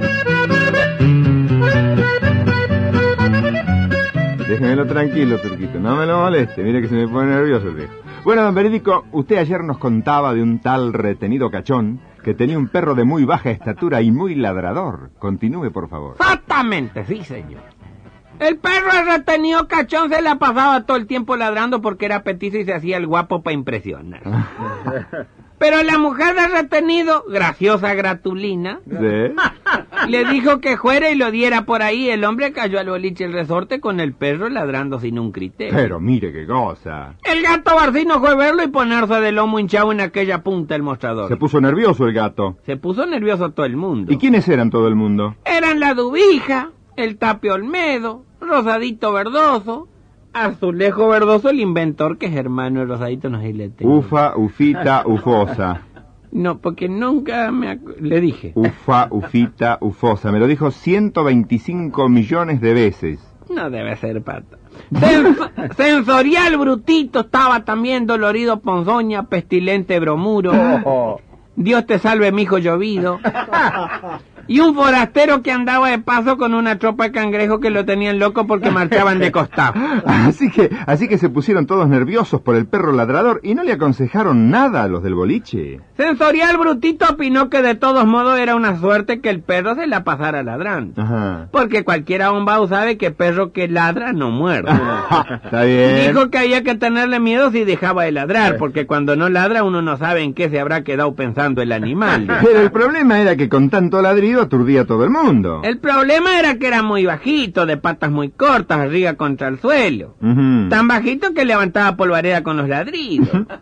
Déjemelo tranquilo, Turquito, no me lo moleste. Mire que se me pone nervioso el viejo. Bueno, don Verídico, usted ayer nos contaba de un tal retenido Cachón que tenía un perro de muy baja estatura y muy ladrador. Continúe, por favor. Exactamente, sí, señor. El perro el retenido Cachón se la pasaba todo el tiempo ladrando porque era petizo y se hacía el guapo para impresionar. Pero la mujer del retenido, graciosa Gratulina, ¿sí?, le dijo que fuera y lo diera por ahí. El hombre cayó al boliche El Resorte con el perro ladrando sin un criterio. Pero mire qué cosa. El gato Barcino fue a verlo y ponerse de lomo hinchado en aquella punta del mostrador. Se puso nervioso el gato. Se puso nervioso todo el mundo. ¿Y quiénes eran todo el mundo? Eran la Dubija, el Tapio Olmedo, Rosadito Verdoso, Azulejo Verdoso, el inventor, que es hermano de Rosadito, no sé si le tengo. Ufa, ufita, ufosa. No, porque nunca le dije. Ufa, ufita, ufosa. Me lo dijo 125 millones de veces. No debe ser pata. Sensorial Brutito estaba también, Dolorido Ponzoña, Pestilente Bromuro. Dios te salve, mijo llovido. Y un forastero que andaba de paso con una tropa de cangrejos que lo tenían loco porque marchaban de costado. Así que se pusieron todos nerviosos por el perro ladrador y no le aconsejaron nada a los del boliche. Sensorial Brutito opinó que de todos modos era una suerte que el perro se la pasara ladrando. Ajá. Porque cualquiera bombao sabe que perro que ladra no muerde. Está bien. Dijo que había que tenerle miedo si dejaba de ladrar, porque cuando no ladra uno no sabe en qué se habrá quedado pensando el animal. Pero el problema era que con tanto ladrido aturdía a todo el mundo. El problema era que era muy bajito, de patas muy cortas, arriba contra el suelo. Tan bajito que levantaba polvareda con los ladridos.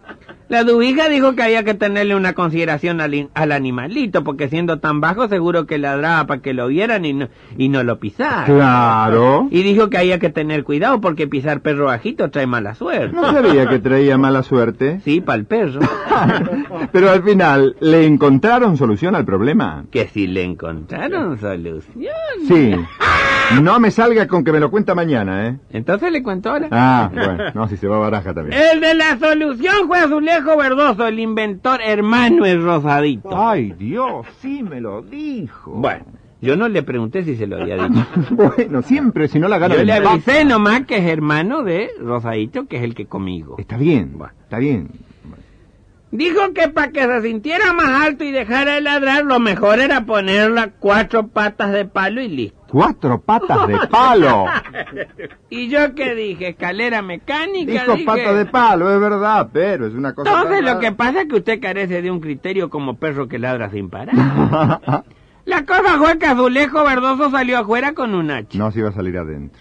La dubija dijo que había que tenerle una consideración al animalito, porque siendo tan bajo seguro que ladraba para que lo vieran y no lo pisaran. Claro. Y dijo que había que tener cuidado porque pisar perro bajito trae mala suerte. ¿No sabía que traía mala suerte? Sí, para el perro. Pero al final, ¿le encontraron solución al problema? ¿Que si le encontraron solución? Sí. No me salga con que me lo cuenta mañana, ¿eh? Entonces le cuento ahora. Ah, bueno, no, si se va a baraja también. El de la solución fue Azulejo Verdoso, el inventor hermano el Rosadito. Ay, Dios, sí me lo dijo. Bueno, yo no le pregunté si se lo había dicho. Bueno, siempre, si no la gana. Yo le avisé nomás que es hermano de Rosadito, que es el que conmigo. Está bien, bueno, está bien. Dijo que para que se sintiera más alto y dejara de ladrar, lo mejor era ponerle 4 patas de palo y listo. 4 patas de palo. ¿Y yo qué dije? ¿Escalera mecánica? Dijo patas de palo, es verdad, pero es una cosa... Entonces lo que pasa es que usted carece de un criterio como perro que ladra sin parar. La cosa fue que Azulejo Verdoso salió afuera con un hacha. No, se iba a salir adentro.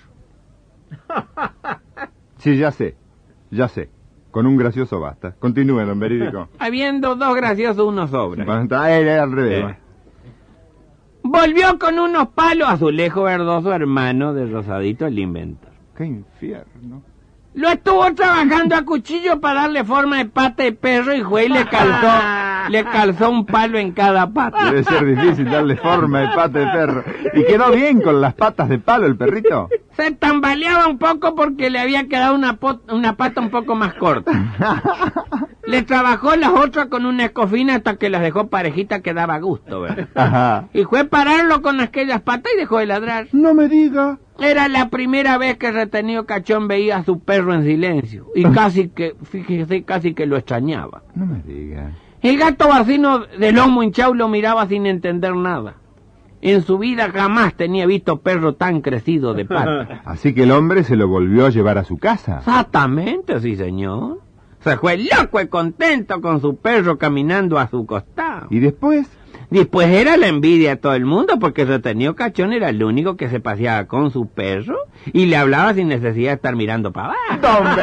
Sí, ya sé. Con un gracioso basta. Continúe, don Verídico. Habiendo 2 graciosos, uno sobra. Al revés. Volvió con unos palos Azulejo Verdoso, hermano de Rosadito, el inventor. ¡Qué infierno! Lo estuvo trabajando a cuchillo para darle forma de pata de perro y fue y le calzó un palo en cada pata. Debe ser difícil darle forma de pata de perro. ¿Y quedó bien con las patas de palo el perrito? Se tambaleaba un poco porque le había quedado una pata un poco más corta. Le trabajó las otras con una escofina hasta que las dejó parejitas que daba gusto, ¿verdad? Ajá. Y fue pararlo con aquellas patas y dejó de ladrar. No me diga. Era la primera vez que Retenido Cachón veía a su perro en silencio. Y casi que lo extrañaba. No me diga. El gato vacino de lomo hinchado lo miraba sin entender nada. En su vida jamás tenía visto perro tan crecido de pata. Así que el hombre se lo volvió a llevar a su casa. Exactamente, sí, señor. Se fue loco y contento con su perro caminando a su costado. ¿Y después? Después era la envidia de todo el mundo porque Retenido Cachón era el único que se paseaba con su perro y le hablaba sin necesidad de estar mirando para abajo. ¡Hombre!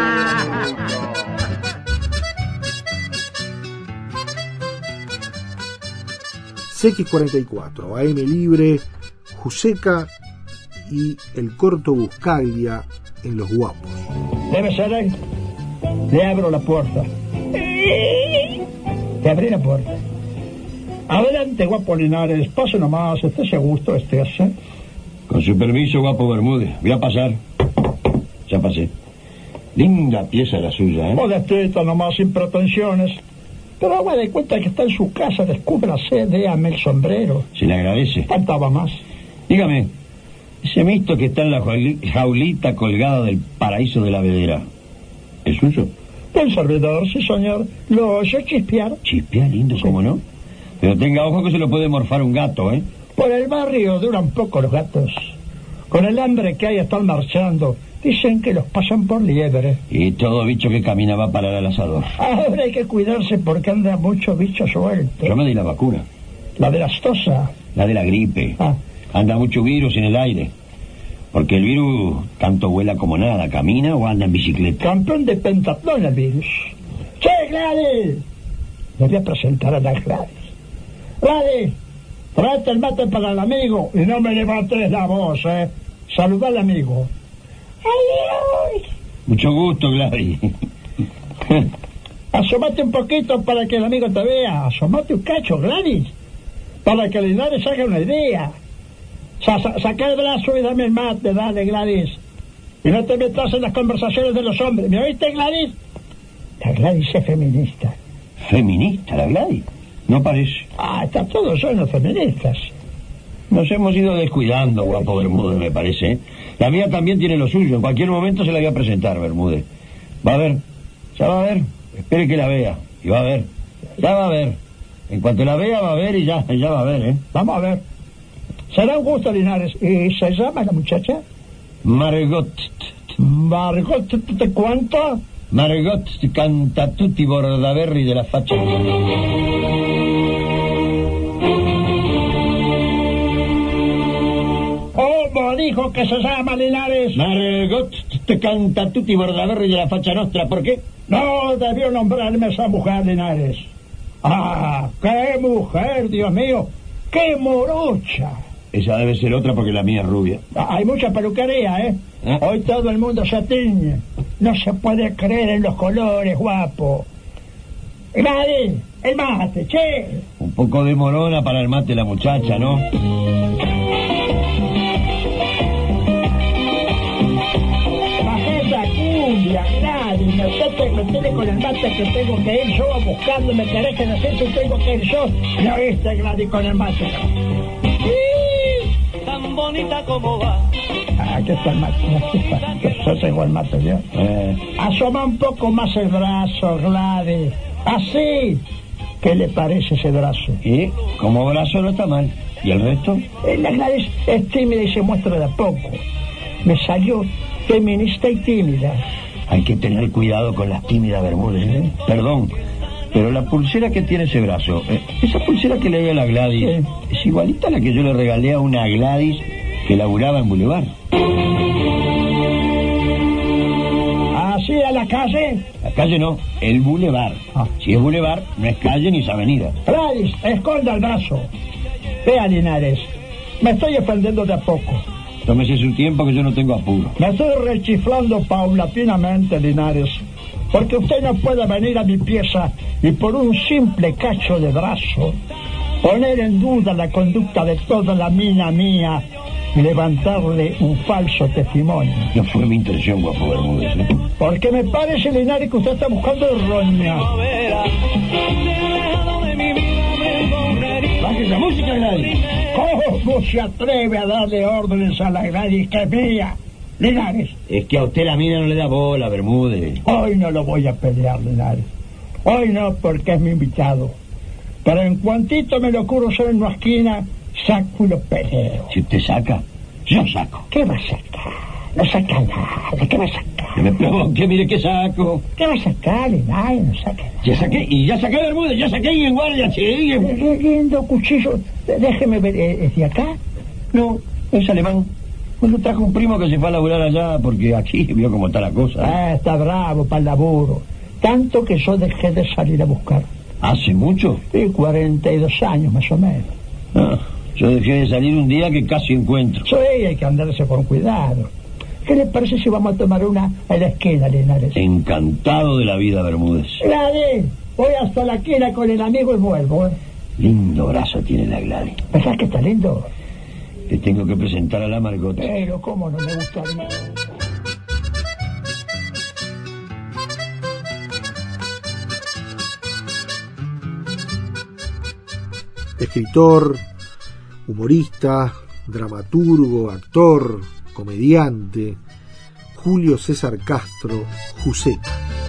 CX44, AM Libre, Juseca y el corto Buscaglia en Los Guapos. Debe ser ahí. Le abro la puerta. Le abrí la puerta. Adelante, guapo Linares, pase nomás, estés a gusto, estése. Con su permiso, guapo Bermúdez, voy a pasar. Ya pasé. Linda pieza la suya, ¿eh? Modestita nomás, sin pretensiones. Pero haga de cuenta que está en su casa, descúbrase, déame el sombrero. Se le agradece. Faltaba más. Dígame, ese misto que está en la jaulita colgada del paraíso de la vedera, ¿es suyo? El servidor, sí señor. Lo oyó chispear. Chispear, lindo, ¿cómo no? Pero tenga ojo que se lo puede morfar un gato, ¿eh? Por el barrio duran poco los gatos. Con el hambre que hay están marchando. Dicen que los pasan por liebre. Y todo bicho que camina va a parar al asador. Ahora hay que cuidarse porque anda mucho bicho suelto. Yo me di la vacuna. ¿La de la astosa? La de la gripe. Ah. Anda mucho virus en el aire. Porque el virus tanto vuela como nada. ¿Camina o anda en bicicleta? Campeón de pentatlón el virus. ¡Che, Gladys! Le voy a presentar a la Gladys. Gladys, tráete el mate para el amigo y no me levantes la voz, ¿eh? Saluda al amigo. ¡Adiós! Mucho gusto, Gladys. Asomate un poquito para que el amigo te vea. Asomate un cacho, Gladys. Para que Linares haga una idea. Saca el brazo y dame el mate, dale, Gladys. Y no te metas en las conversaciones de los hombres. ¿Me oíste, Gladys? La Gladys es feminista. ¿Feminista, la Gladys? No parece. Está todos son los feministas. Nos hemos ido descuidando, guapo Bermúdez, me parece, ¿eh? La mía también tiene lo suyo. En cualquier momento se la voy a presentar, Bermúdez. Va a ver. Ya va a ver. Espere que la vea. Y va a ver. Ya va a ver. En cuanto la vea, va a ver y ya va a ver, ¿eh? Vamos a ver. Será un gusto, Linares. ¿Y se llama la muchacha? Margot. ¿Margot de cuánto? Margot Cantatuti Bordaberry de la Facha. ¿Cómo dijo que se llama, Linares? Margot Cantatuti Bordaberry de la Facha Nostra. ¿Por qué? No debió nombrarme esa mujer, Linares. ¡Ah, qué mujer, Dios mío! ¡Qué morocha! Esa debe ser otra porque la mía es rubia. Hay mucha peluquería, ¿eh? Hoy todo el mundo se tiñe. No se puede creer en los colores, guapo. Gladys, el mate, che. Un poco de morona para el mate la muchacha, ¿no? Gladys, me tiene con el mate que tengo que ir yo a buscarlo, me querés que no sé si tengo que ir yo. ¿No viste, Gladys, con el mate? Tan bonita como va. Aquí está el mate, aquí está. Yo tengo el mate, ¿ya? Asoma un poco más el brazo, Gladys. Así. ¿Qué le parece ese brazo? ¿Y? Como brazo no está mal. ¿Y el resto? La Gladys es tímida y se muestra de a poco. Me salió feminista y tímida. Hay que tener cuidado con las tímidas, Bermúdez, ¿eh? Perdón, pero la pulsera que tiene ese brazo, esa pulsera que le doy a la Gladys, es igualita a la que yo le regalé a una Gladys que laburaba en Boulevard. ¿Así a la calle? La calle no, el Boulevard. Si es Boulevard, no es calle ni es avenida. Gladys, esconda el brazo. Vea, Linares, me estoy ofendiendo de a poco. Tómese su tiempo que yo no tengo apuro. Me estoy rechiflando paulatinamente, Linares, porque usted no puede venir a mi pieza y por un simple cacho de brazo poner en duda la conducta de toda la mina mía y levantarle un falso testimonio. No fue mi intención, guapo Bermúdez, ¿eh? Porque me parece, Linares, que usted está buscando roña. Baje esa música, Gladys. ¿Cómo se atreve a darle órdenes a la Gladys que es mía? Linares. Es que a usted la mina no le da bola, Bermúdez. Hoy no lo voy a pelear, Linares. Hoy no, porque es mi invitado. Pero en cuantito me lo ocurro ser en una esquina, saco y lo peleo. Si usted saca, yo saco. ¿Qué va a sacar? No saca nada. ¿Qué va a sacar? Que me provoque, mire que saco. ¿Qué va a sacar, Linares? No saca nada. Ya saqué, y ya saqué, Bermúdez, ya saqué y en guardia, che. Lindo cuchillo. Déjeme ver, ¿es de acá? No, es alemán. Pues lo trajo un primo que se fue a laburar allá porque aquí vio cómo está la cosa. Está bravo para el laburo. Tanto que yo dejé de salir a buscar. ¿Hace mucho? Sí, 42 años más o menos. Yo dejé de salir un día que casi encuentro. Sí, hay que andarse con cuidado. ¿Qué le parece si vamos a tomar una a la esquina, Linares? Encantado de la vida, Bermúdez. Gladys, voy hasta la esquina con el amigo y vuelvo. Lindo brazo tiene la Gladys. ¿Verdad que está lindo? Te tengo que presentar a la Margot. Pero cómo no me gustaría. Escritor, humorista, dramaturgo, actor, comediante, Julio César Castro, Juseca.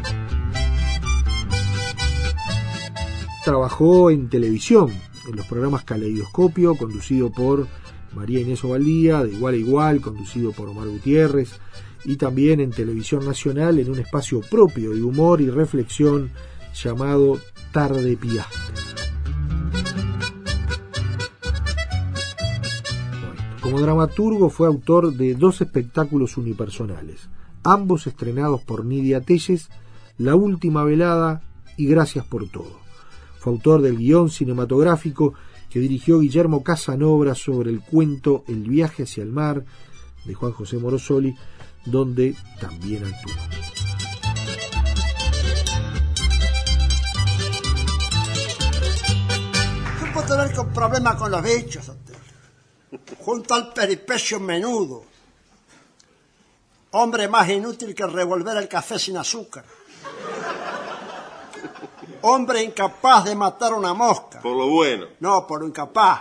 Trabajó en televisión, en los programas Caleidoscopio, conducido por María Inés Ovaldía, De Igual a Igual, conducido por Omar Gutiérrez, y también en Televisión Nacional en un espacio propio de humor y reflexión llamado Tarde Piaste. Como dramaturgo fue autor de 2 espectáculos unipersonales, ambos estrenados por Nidia Telles, La Última Velada y Gracias por Todo. Fue autor del guión cinematográfico que dirigió Guillermo Casanova sobre el cuento El viaje hacia el mar de Juan José Morosoli, donde también actuó. Yo puedo tener problemas con los bichos, junto al peripecio menudo, hombre más inútil que revolver el café sin azúcar, hombre incapaz de matar una mosca. Por lo bueno. No, por lo incapaz.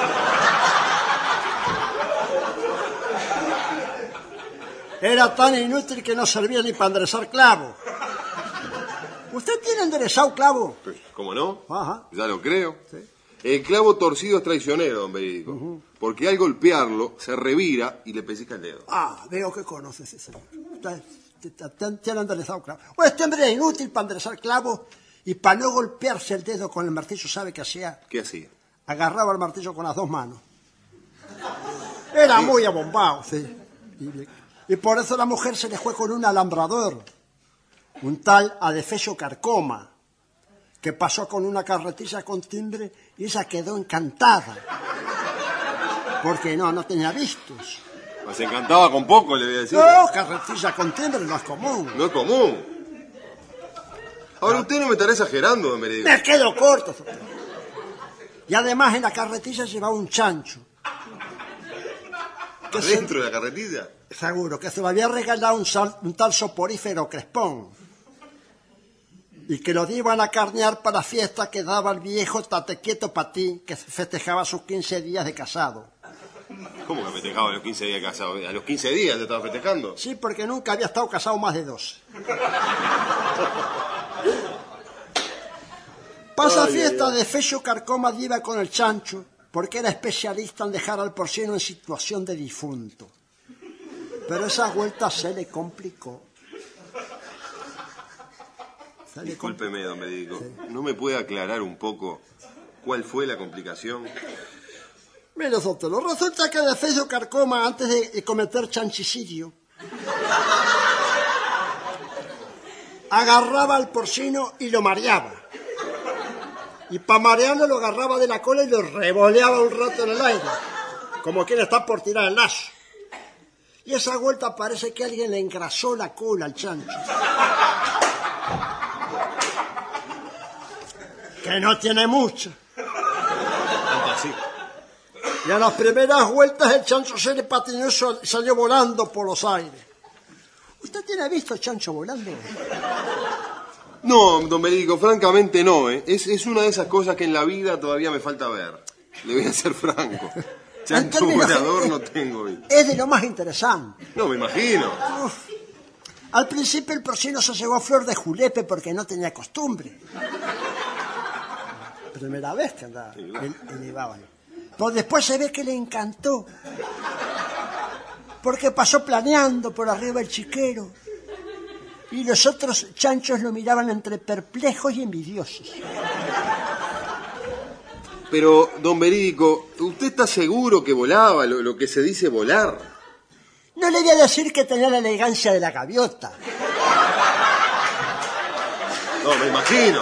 Era tan inútil que no servía ni para enderezar clavo. ¿Usted tiene enderezado clavo? Pues, ¿cómo no? Ajá. Ya lo creo. Sí. El clavo torcido es traicionero, don Verídico. Porque al golpearlo se revira y le pellizca el dedo. Ah, veo que conoces ese señor. Usted tiene enderezado clavo. Bueno, este hombre era inútil para enderezar clavo y para no golpearse el dedo con el martillo, ¿sabe qué hacía? ¿Qué hacía? Agarraba el martillo con las 2 manos. Era muy abombado, sí. Y por eso la mujer se le fue con un alambrador. un tal Adefesio Carcoma, que pasó con una carretilla con timbre y ella quedó encantada. Porque no tenía vistos. Pues se encantaba con poco, le voy a decir. No, carretilla con timbre no es común. No es común. Ahora usted no me estará exagerando, don Meredith. Me quedo corto. Y además en la carretilla llevaba un chancho. ¿Adentro de la carretilla? Seguro, que se lo había regalado un tal soporífero Crespón. Y que lo iban a carnear para la fiesta que daba el viejo Tate Quieto pa' ti, que festejaba sus 15 días de casado. ¿Cómo que festejaba los 15 días de casado? ¿A los 15 días te estaba festejando? Sí, porque nunca había estado casado más de 12. Pasa fiesta de Adefesio Carcoma iba con el chancho, porque era especialista en dejar al porcino en situación de difunto. Pero esa vuelta se le complicó. Discúlpeme, don Medico. Sí. ¿No me puede aclarar un poco cuál fue la complicación? Mire, Sotelo, resulta que Adefesio Carcoma, antes de cometer chanchicidio, agarraba al porcino y lo mareaba. Y para marearlo lo agarraba de la cola y lo revoleaba un rato en el aire, como quien está por tirar el lazo. Y esa vuelta parece que alguien le engrasó la cola al chancho. Que no tiene mucha. Y a las primeras vueltas el chancho se le patinó y salió volando por los aires. ¿Usted tiene visto el chancho volando? No, don Medico, francamente no. Es una de esas cosas que en la vida todavía me falta ver. Le voy a ser franco. Chancho volador no tengo. Es de lo más interesante. No, me imagino. Uf. Al principio el porcino se llevó flor de julepe porque no tenía costumbre. Primera vez que andaba, elevaban. Pero después se ve que le encantó. Porque pasó planeando por arriba el chiquero. Y los otros chanchos lo miraban entre perplejos y envidiosos. Pero, don Verídico, ¿usted está seguro que volaba, lo que se dice volar? No le voy a decir que tenía la elegancia de la gaviota. No, me imagino.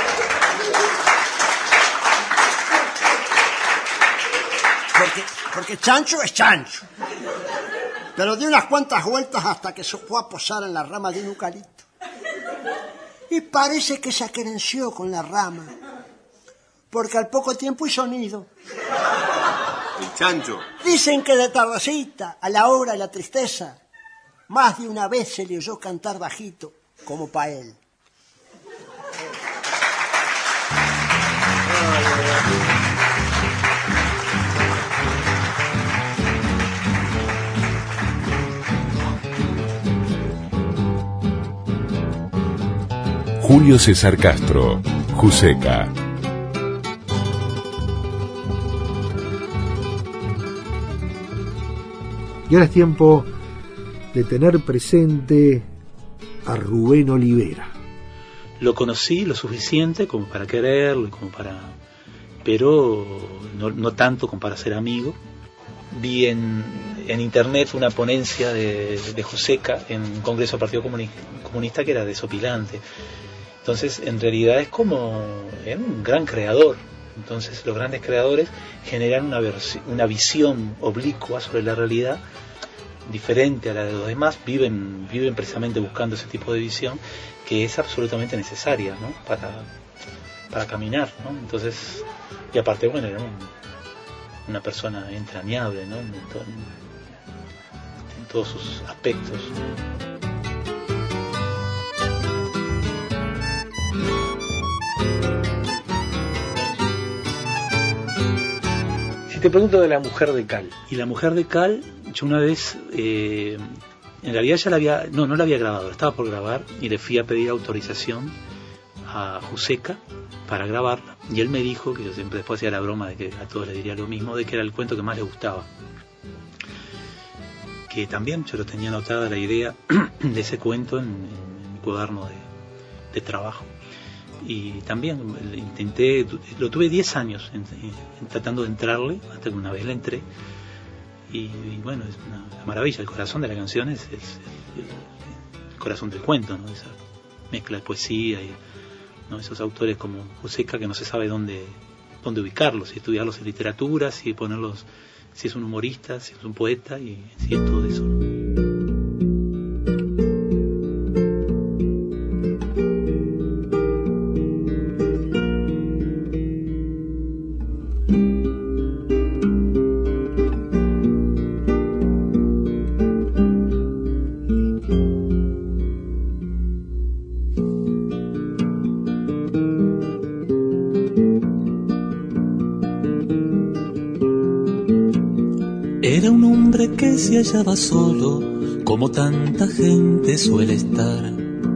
Porque chancho es chancho. Pero dio unas cuantas vueltas hasta que se fue a posar en la rama de un eucalipto. Y parece que se aquerenció con la rama. Porque al poco tiempo hizo nido. El chancho. Dicen que de tardecita, a la hora de la tristeza, más de una vez se le oyó cantar bajito, como pa' él. Julio César Castro, Juseca. Y ahora es tiempo de tener presente a Rubén Olivera. Lo conocí lo suficiente como para quererlo, pero no tanto como para ser amigo. Vi en internet una ponencia de Juseca en un congreso del Partido Comunista que era desopilante. Entonces, en realidad es como un gran creador. Entonces, los grandes creadores generan una visión oblicua sobre la realidad diferente a la de los demás. Viven precisamente buscando ese tipo de visión que es absolutamente necesaria, ¿no? para caminar, ¿no? Entonces, y aparte, bueno, era una persona entrañable, ¿no? en todos sus aspectos. Si te pregunto de la mujer de Cal. Y la mujer de Cal, yo una vez, en realidad ya no la había grabado, la estaba por grabar y le fui a pedir autorización a Juseca para grabarla. Y él me dijo, que yo siempre después hacía la broma de que a todos les diría lo mismo, de que era el cuento que más le gustaba. Que también yo lo tenía anotada la idea de ese cuento en mi cuaderno de trabajo. Y también intenté, lo tuve 10 años tratando de entrarle, hasta que una vez le entré. Y bueno, es una maravilla. El corazón de la canción es el corazón del cuento, ¿no? mezcla de poesía y, ¿no?, esos autores como Juseca, que no se sabe dónde ubicarlos, si estudiarlos en literatura, si ponerlos, si es un humorista, si es un poeta, y si es todo eso. Era un hombre que se hallaba solo, como tanta gente suele estar.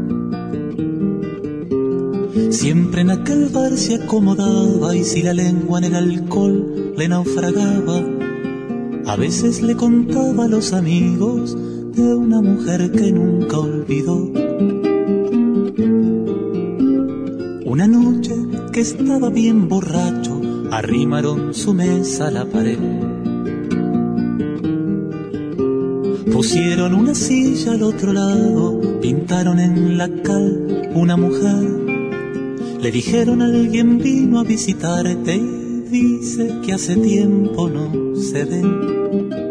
Siempre en aquel bar se acomodaba, y si la lengua en el alcohol le naufragaba, a veces le contaba a los amigos de una mujer que nunca olvidó. Una noche que estaba bien borracho, arrimaron su mesa a la pared. Pusieron una silla al otro lado, pintaron en la cal una mujer. Le dijeron: alguien vino a visitarte y dice que hace tiempo no se ven.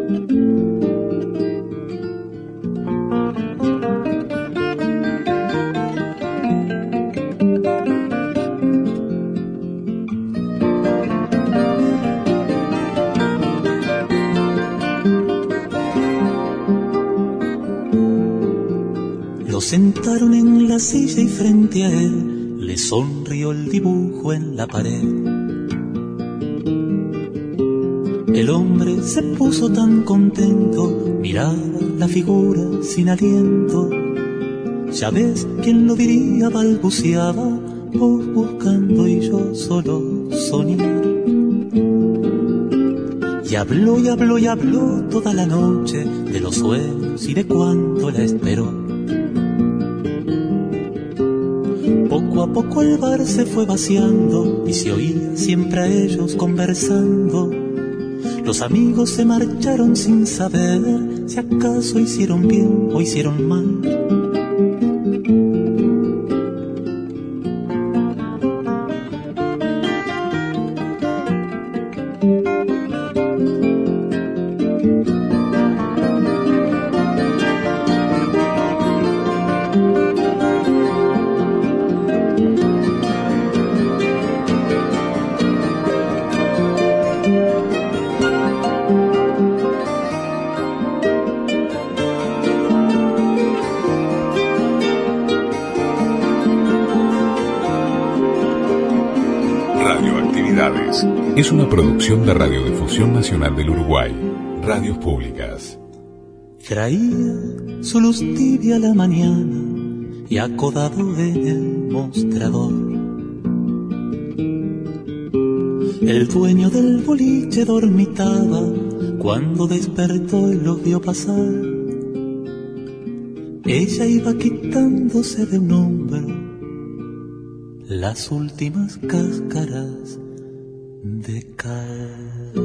Lo sentaron en la silla y frente a él le sonrió el dibujo en la pared. El hombre se puso tan contento, miraba la figura sin aliento. Ya ves, ¿quién lo diría?, balbuceaba, vos buscando y yo solo soñar. Y habló y habló y habló toda la noche de los sueños y de cuánto la esperó. Poco a poco el bar se fue vaciando y se oía siempre a ellos conversando. Los amigos se marcharon sin saber si acaso hicieron bien o hicieron mal. Es una producción de Radiodifusión Nacional del Uruguay, Radios Públicas. Traía su luz tibia la mañana y acodado en el mostrador, el dueño del boliche dormitaba cuando despertó y los vio pasar. Ella iba quitándose de un hombro las últimas cáscaras de cal.